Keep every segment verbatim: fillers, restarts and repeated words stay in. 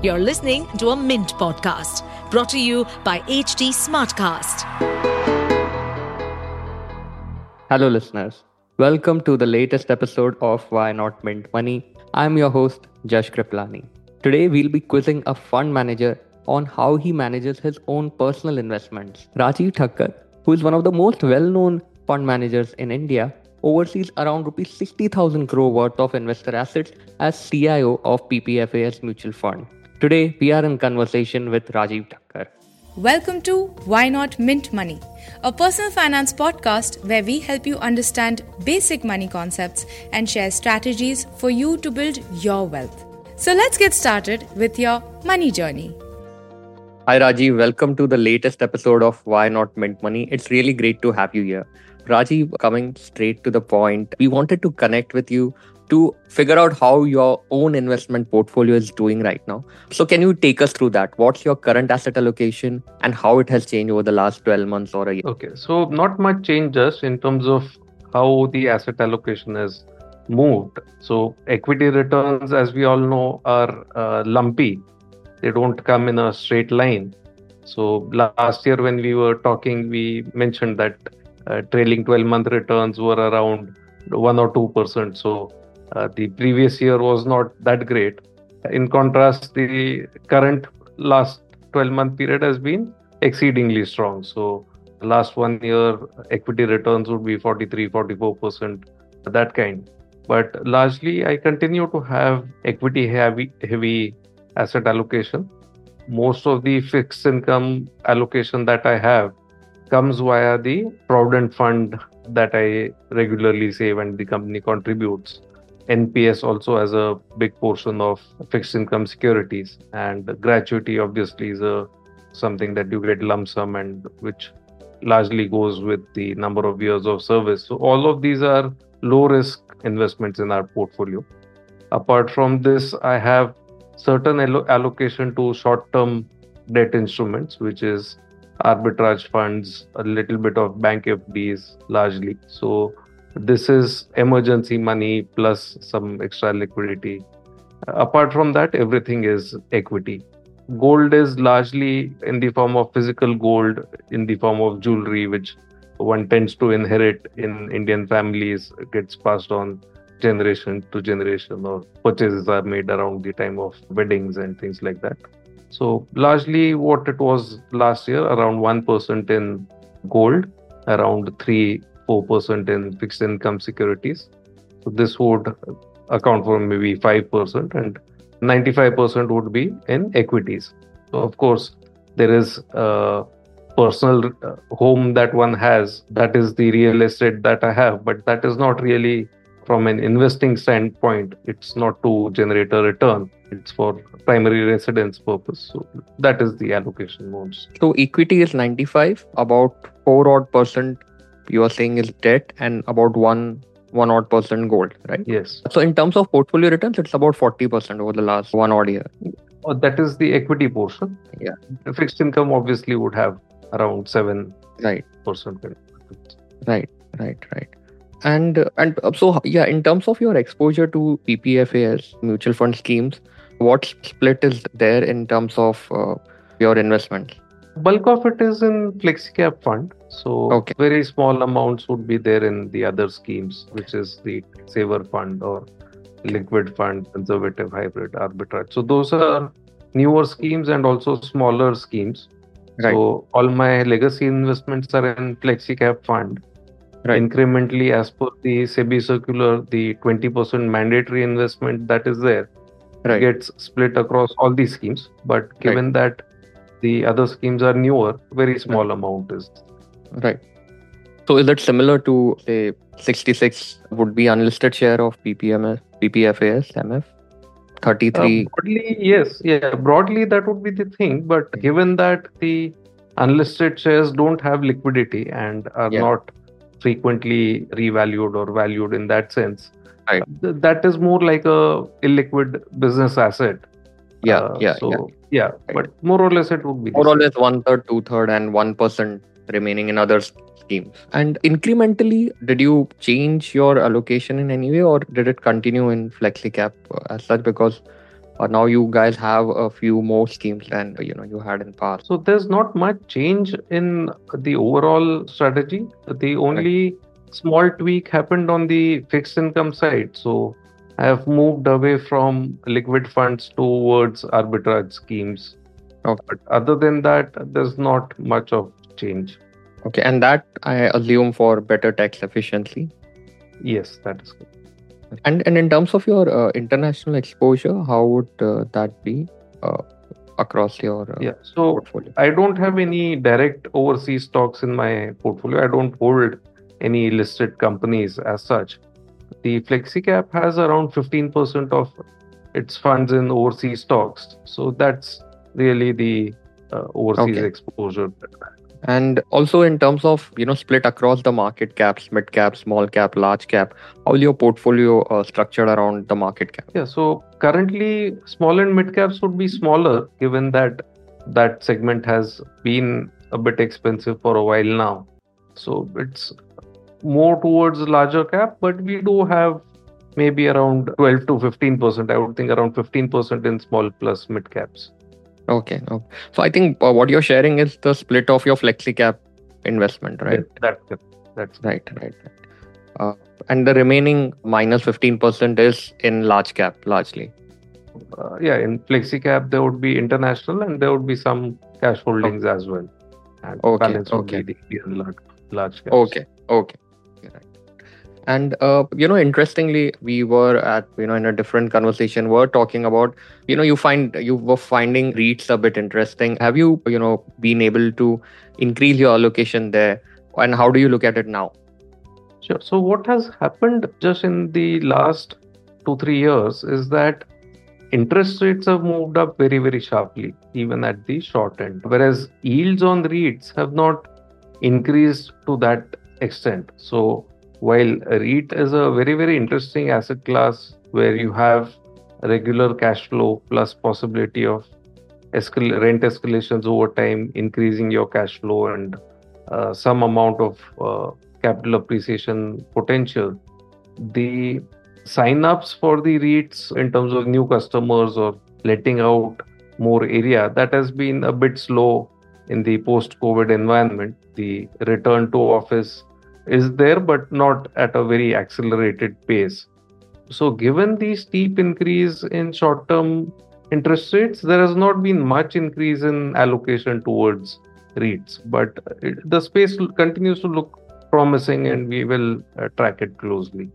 You're listening to a Mint podcast brought to you by H D Smartcast. Hello, listeners. Welcome to the latest episode of Why Not Mint Money. I'm your host, Jash Kriplani. Today, we'll be quizzing a fund manager on how he manages his own personal investments. Rajiv Thakkar, who is one of the most well-known fund managers in India, oversees around rupees sixty thousand crore worth of investor assets as C I O of P P F A S Mutual Fund. Today, we are in conversation with Rajiv Thakkar. Welcome to Why Not Mint Money, a personal finance podcast where we help you understand basic money concepts and share strategies for you to build your wealth. So let's get started with your money journey. Hi Rajiv, welcome to the latest episode of Why Not Mint Money. It's really great to have you here. Rajiv, coming straight to the point, we wanted to connect with you to figure out how your own investment portfolio is doing right now. So can you take us through that? What's your current asset allocation and how it has changed over the last twelve months or a year? Okay, so not much changes in terms of how the asset allocation has moved. So equity returns, as we all know, are uh, lumpy. They don't come in a straight line. So last year when we were talking, we mentioned that uh, trailing twelve-month returns were around one or two percent. So Uh, the previous year was not that great. In contrast, the current last twelve-month period has been exceedingly strong. So last one year, equity returns would be forty-three, forty-four percent, that kind. But largely, I continue to have equity heavy, heavy asset allocation. Most of the fixed income allocation that I have comes via the Provident Fund that I regularly save and the company contributes. N P S also has a big portion of fixed income securities, and gratuity obviously is a something that you get lump sum and which largely goes with the number of years of service. So all of these are low risk investments in our portfolio. Apart from this, I have certain allo- allocation to short term debt instruments, which is arbitrage funds, a little bit of bank F Ds largely. So this is emergency money plus some extra liquidity. Apart from that, everything is equity. Gold is largely in the form of physical gold, in the form of jewelry, which one tends to inherit in Indian families, gets passed on generation to generation, or purchases are made around the time of weddings and things like that. So largely what it was last year, around one percent in gold, around three four percent in fixed income securities. So this would account for maybe five percent, and ninety-five percent would be in equities. So of course, there is a personal home that one has. That is the real estate that I have, but that is not really from an investing standpoint. It's not to generate a return. It's for primary residence purpose. So that is the allocation modes. So equity is ninety-five, about four odd percent you are saying is debt, and about one one odd percent gold, right? Yes. So in terms of portfolio returns, it's about forty percent over the last one odd year. Oh, that is the equity portion. Yeah. The fixed income obviously would have around seven right percent. Right, right, right. And and so yeah, in terms of your exposure to P P F A S mutual fund schemes, what split is there in terms of uh, your investments? Bulk of it is in FlexiCap fund. So okay. Very small amounts would be there in the other schemes, which is the saver fund or liquid fund, conservative hybrid, arbitrage. So those are newer schemes and also smaller schemes. Right. So all my legacy investments are in FlexiCap fund. Right. Incrementally, as per the SEBI circular, the twenty percent mandatory investment that is there right. gets split across all these schemes. But given right. that the other schemes are newer, very small right. amount is. Right. So is it similar to, say, sixty-six would be unlisted share of P P M S, P P F A S, M F? thirty-three? Uh, broadly, yes. Yeah, broadly that would be the thing. But given that the unlisted shares don't have liquidity and are yeah. not frequently revalued or valued in that sense, right. th- that is more like a illiquid business asset. Yeah, uh, yeah, so, yeah. Yeah, right. But more or less it would be. More or less one third, two third, and one percent remaining in other schemes. And incrementally, did you change your allocation in any way, or did it continue in FlexiCap as such? Because Or now you guys have a few more schemes than you know you had in past? So there's not much change in the overall strategy. The only right. small tweak happened on the fixed income side. So I have moved away from liquid funds towards arbitrage schemes. Okay. But other than that, there's not much of change. Okay, and that I assume for better tax efficiency. Yes, that is good. And and in terms of your uh, international exposure, how would uh, that be uh, across your uh, yeah? So portfolio? I don't have any direct overseas stocks in my portfolio. I don't hold any listed companies as such. The FlexiCap has around fifteen percent of its funds in overseas stocks. So that's really the uh, overseas okay. exposure. And also in terms of, you know, split across the market caps, mid cap, small cap, large cap, how is your portfolio uh, structured around the market cap? Yeah, so currently small and mid caps would be smaller, given that that segment has been a bit expensive for a while now. So it's more towards larger cap, but we do have maybe around twelve to fifteen percent. I would think around fifteen percent in small plus mid caps. Okay. okay. So I think uh, what you're sharing is the split of your FlexiCap investment, right? Yeah, that's that's right, right. right. Uh, and the remaining minus fifteen percent is in large cap, largely. Uh, yeah, in FlexiCap there would be international and there would be some cash holdings okay. as well. And okay. balance okay. would be the large, large caps. Okay. Okay. okay right. And, uh, you know, interestingly, we were at, you know, in a different conversation, we're talking about, you know, you find, you were finding REITs a bit interesting. Have you, you know, been able to increase your allocation there? And how do you look at it now? Sure. So what has happened just in the last two, three years is that interest rates have moved up very, very sharply, even at the short end. Whereas yields on REITs have not increased to that extent. So while a REIT is a very, very interesting asset class where you have regular cash flow plus possibility of escal- rent escalations over time, increasing your cash flow and uh, some amount of uh, capital appreciation potential, the sign-ups for the REITs in terms of new customers or letting out more area, that has been a bit slow in the post-COVID environment. The return to office is there, but not at a very accelerated pace. So given the steep increase in short-term interest rates, there has not been much increase in allocation towards REITs, but it, the space continues to look promising and we will uh, track it closely.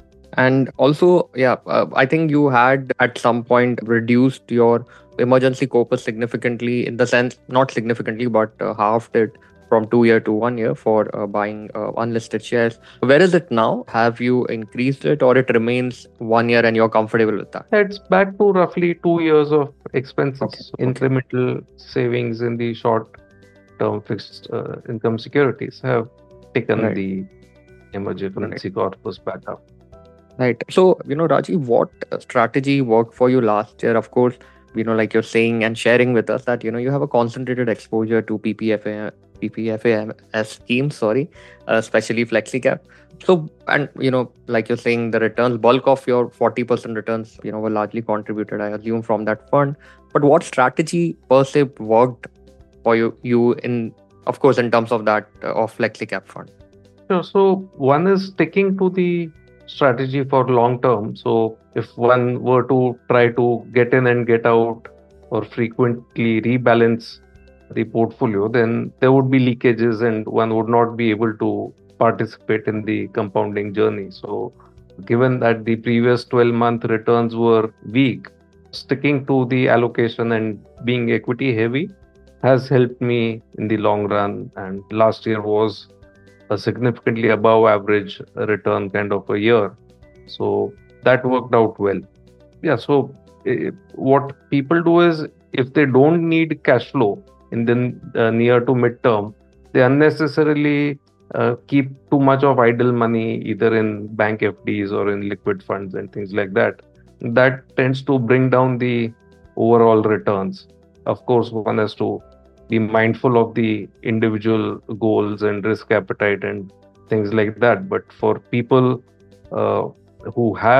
And also, yeah, uh, I think you had at some point reduced your emergency corpus significantly, in the sense, not significantly, but uh, halved it from two year to one year for uh, buying uh, unlisted shares. Where is it now? Have you increased it, or it remains one year and you're comfortable with that? It's back to roughly two years of expenses. Okay. So incremental okay. savings in the short term fixed uh, income securities have taken right. the emergency right. corpus back up. Right. So, you know, Rajiv, what strategy worked for you last year? Of course, you know, like you're saying and sharing with us that, you know, you have a concentrated exposure to P P F A, P P F A S schemes, sorry, uh, especially FlexiCap. So, and, you know, like you're saying, the returns, bulk of your forty percent returns, you know, were largely contributed, I assume, from that fund. But what strategy per se worked for you, you in, of course, in terms of that, uh, of FlexiCap fund? Sure. So one is sticking to the strategy for long term. So if one were to try to get in and get out or frequently rebalance the portfolio, then there would be leakages and one would not be able to participate in the compounding journey. So given that the previous twelve month returns were weak, sticking to the allocation and being equity heavy has helped me in the long run. And last year was a significantly above average return kind of a year. So that worked out well. Yeah, so uh, what people do is, if they don't need cash flow in the uh, near to mid-term, they unnecessarily uh, keep too much of idle money either in bank F Ds or in liquid funds and things like that. That tends to bring down the overall returns. Of course, one has to be mindful of the individual goals and risk appetite and things like that. But for people uh, who have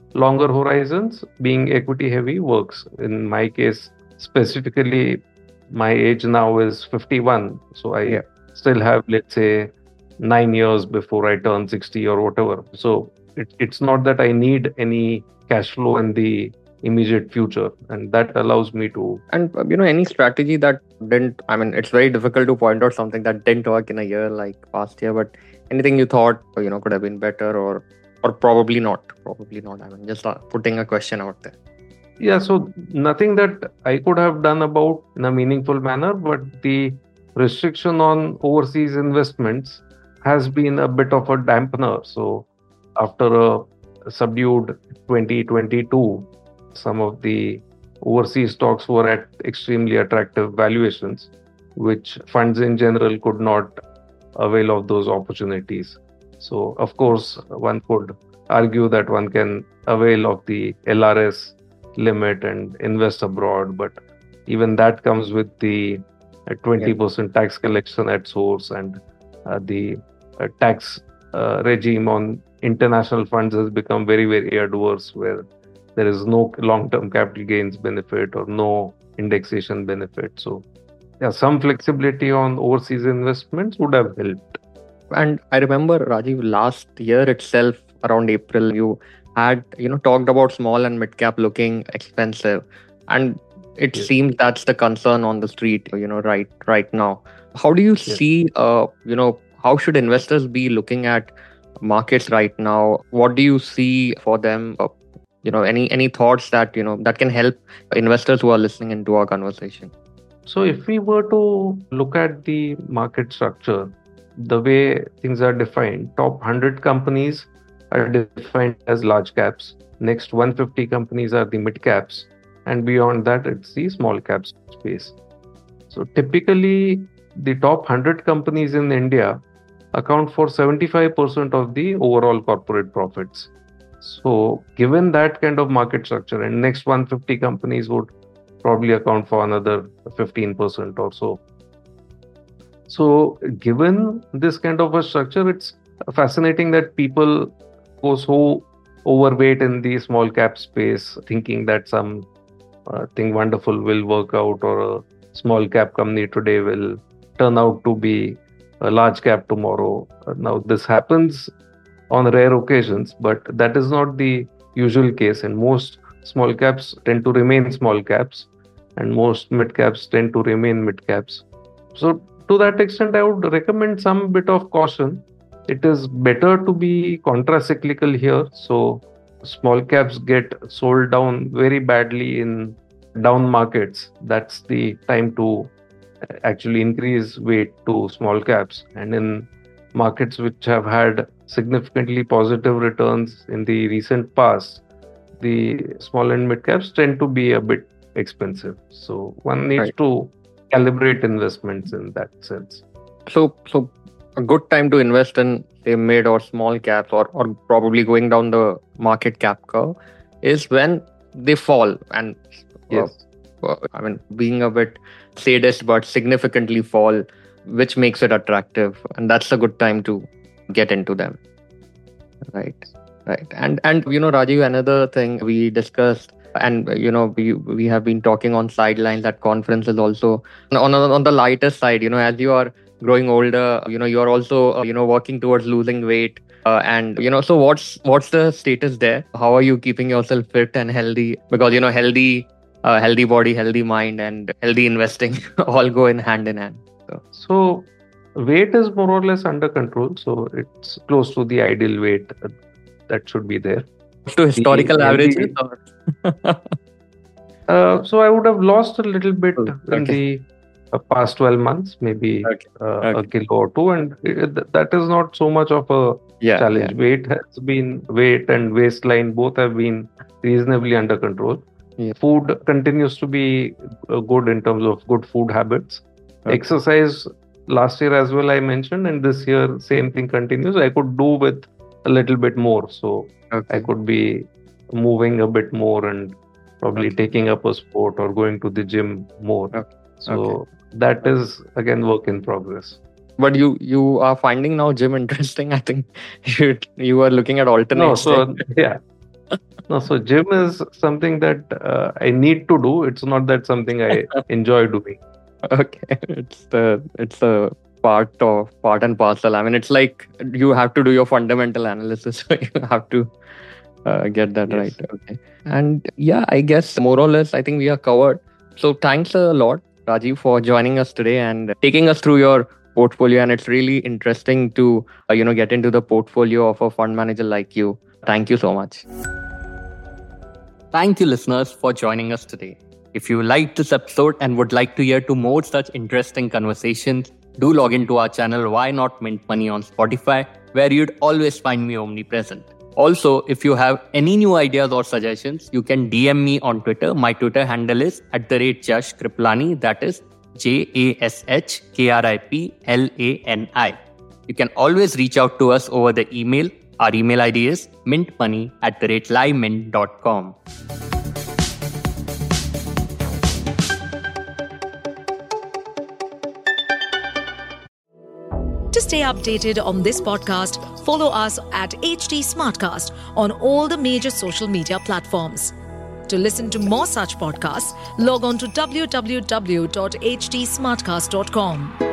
longer horizons, being equity heavy works. In my case, specifically, my age now is fifty-one. So I Yeah. still have, let's say, nine years before I turn sixty or whatever. So it, it's not that I need any cash flow in the immediate future. And that allows me to. And uh, you know, any strategy that didn't, I mean, it's very difficult to point out something that didn't work in a year like past year, but anything you thought, you know, could have been better or or probably not, probably not. I mean, just uh, putting a question out there. Yeah, so nothing that I could have done about in a meaningful manner, but the restriction on overseas investments has been a bit of a dampener. So after a subdued twenty twenty-two, some of the overseas stocks were at extremely attractive valuations, which funds in general could not avail of those opportunities. So, of course, one could argue that one can avail of the L R S limit and invest abroad, but even that comes with the uh, twenty percent tax collection at source, and uh, the uh, tax uh, regime on international funds has become very, very adverse, where there is no long-term capital gains benefit or no indexation benefit. So, yeah, some flexibility on overseas investments would have helped. And I remember, Rajiv, last year itself, around April, you had, you know, talked about small and mid cap looking expensive. And it Yes. seems that's the concern on the street, you know, right right now. How do you Yes. see, uh, you know, how should investors be looking at markets right now? What do you see for them? Uh, you know, any any thoughts that, you know, that can help investors who are listening into our conversation? So, if we were to look at the market structure, the way things are defined, top one hundred companies are defined as large caps. Next one hundred fifty companies are the mid caps. And beyond that, it's the small cap space. So typically, the top one hundred companies in India account for seventy-five percent of the overall corporate profits. So given that kind of market structure, and next one hundred fifty companies would probably account for another fifteen percent or so. So given this kind of a structure, it's fascinating that people go so overweight in the small cap space, thinking that some uh, thing wonderful will work out, or a small cap company today will turn out to be a large cap tomorrow. Uh, now this happens on rare occasions, but that is not the usual case, and most small caps tend to remain small caps, and most mid caps tend to remain mid caps. So to that extent, I would recommend some bit of caution. It is better to be contra-cyclical here. So small caps get sold down very badly in down markets. That's the time to actually increase weight to small caps. And in markets which have had significantly positive returns in the recent past, the small and mid caps tend to be a bit expensive. So one needs Right. to calibrate investments in that sense. So, so a good time to invest in, say, mid or small caps, or, or probably going down the market cap curve, is when they fall. And uh, Yes. uh, I mean, being a bit sadist, but significantly fall, which makes it attractive. And that's a good time to get into them. Right. Right. And, and you know, Rajiv, another thing we discussed, and you know, we we have been talking on sidelines at conferences also, on on the lighter side, you know, as you are growing older, you know, you're also uh, you know, working towards losing weight, uh, and you know, so what's what's the status there? How are you keeping yourself fit and healthy? Because you know, healthy uh, healthy body, healthy mind, and healthy investing all go in hand in hand. So So weight is more or less under control. So it's close to the ideal weight uh, that should be there. to historical The averages. healthy- Or? Uh, so I would have lost a little bit Oh, in okay. the uh, past twelve months, maybe Okay. uh, a Okay. kilo or two, and it, that is not so much of a Yeah. challenge. Weight has been weight and waistline both have been reasonably under control. Yeah. Food continues to be uh, good in terms of good food habits. Okay. Exercise last year as well I mentioned, and this year same thing continues. I could do with a little bit more, so Okay. I could be moving a bit more and probably Okay. taking up a sport or going to the gym more. Okay. So Okay. that is again work in progress. But you you are finding now gym interesting. I think you you are looking at No, alternates. so yeah. No, so gym is something that uh, I need to do. It's not that something I enjoy doing. Okay, it's the it's a part of part and parcel. I mean, it's like you have to do your fundamental analysis, so you have to uh, get that Yes. right. Okay, and yeah, I guess more or less, I think we are covered. So thanks a lot, Rajiv, for joining us today and taking us through your portfolio. And it's really interesting to uh, you know get into the portfolio of a fund manager like you. Thank you so much. Thank you, listeners, for joining us today. If you liked this episode and would like to hear to more such interesting conversations, do log into our channel Why Not Mint Money on Spotify, where you'd always find me omnipresent. Also, if you have any new ideas or suggestions, you can D M me on Twitter. My Twitter handle is at the rate Jash Kriplani, that is J A S H K R I P L A N I. You can always reach out to us over the email. Our email I D is mintmoney at the rate livemint dot com. To stay updated on this podcast, follow us at H T Smartcast on all the major social media platforms. To listen to more such podcasts, log on to w w w dot h t smartcast dot com.